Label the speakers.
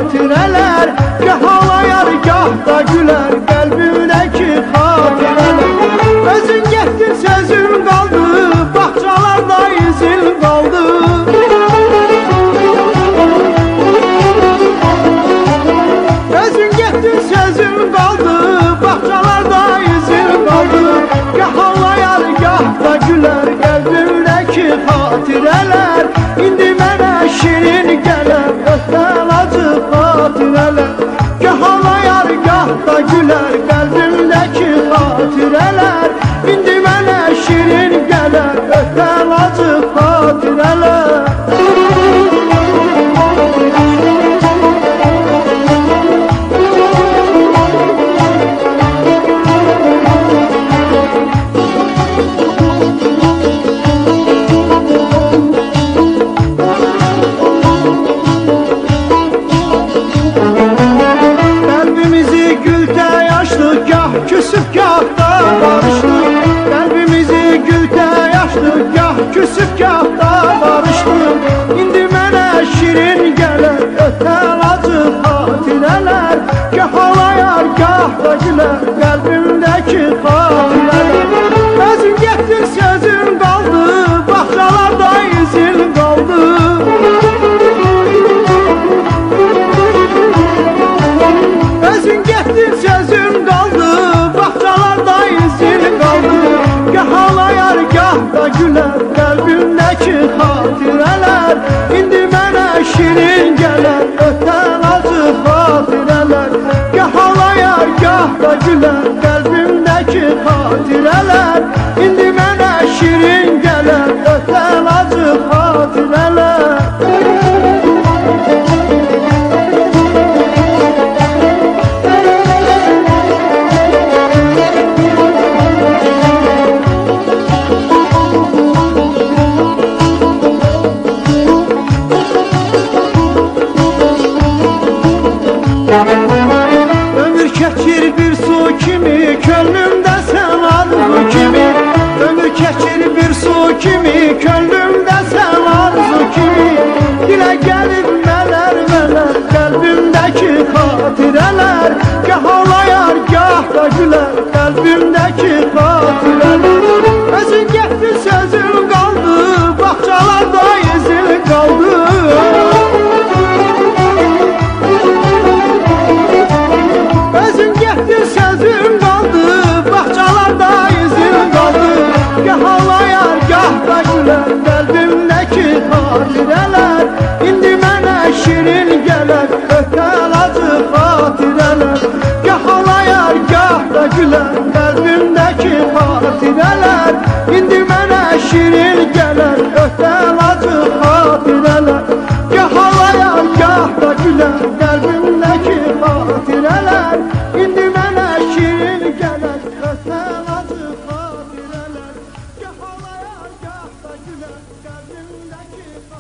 Speaker 1: xatirələr, gah ağlayar, gah da gülər qəlbimdəki xatirələr. Özün getdin, sözün qaldı, bağçalarda izin qaldı. Özün getdin, sözün qaldı, bağçalarda izin qaldı. Gah ağlayar, gah da gülər qəlbimdəki xatirələr. İndi mənə şirin gələr ötən acı xatirələr. Gah ağlayar, gah da gülər qəlbimdəki xatirələr. İndi mənə şirin gələr ötən acı xatirələr. Küsüp gah da barıştık, qəlbimizi gültə yaşdık, gah küsüp gah da barışdık. İndi mənə şirin gələr ötən acı xatirələr. Gah ağlayar, gah da gülər qəlbimdəki xatirələr. Özün getdin, sözün qaldı, bağçalarda izin qaldı. Özün getdin, sözün qaldı, bağçalarda izin qaldı. Gah ağlayar, gah da gülər qəlbimdəki xatirələr. İndi mənə şirin gələr ötən acı xatirələr. Gah ağlayar, gah da gülər qəlbimdəki xatirələr. İndi mənə şirin gələr ötən acı xatirələr. Ömür keçir bir su kimi, könlümdə sən arzu kimi. Ömür keçir bir su kimi, könlümdə sən arzu kimi. Dilə gəlib mələr mələr qəlbimdəki xatirələr. Gah ağlayar, gah da gülər qəlbimdəki xatirələr. Özün getdin, sözün qaldı, bağçalarda izin qaldı. Özün getdin, sözün qaldı, bağçalarda izin qaldı. Gah ağlayar, gah da gülər qəlbimdəki xatirələr. İndi mənə şirin gələr ötən acı xatirələr. Gah ağlayar, gah da gülər qəlbimdəki xatirələr. İndi mənə şirin gələr ötən acı xatirələr. Gah ağlayar, gah da gülər qəlbimdəki xatirələr. İndi mənə şirin gələr ötən acı xatirələr. Gah ağlayar, gah da gülər.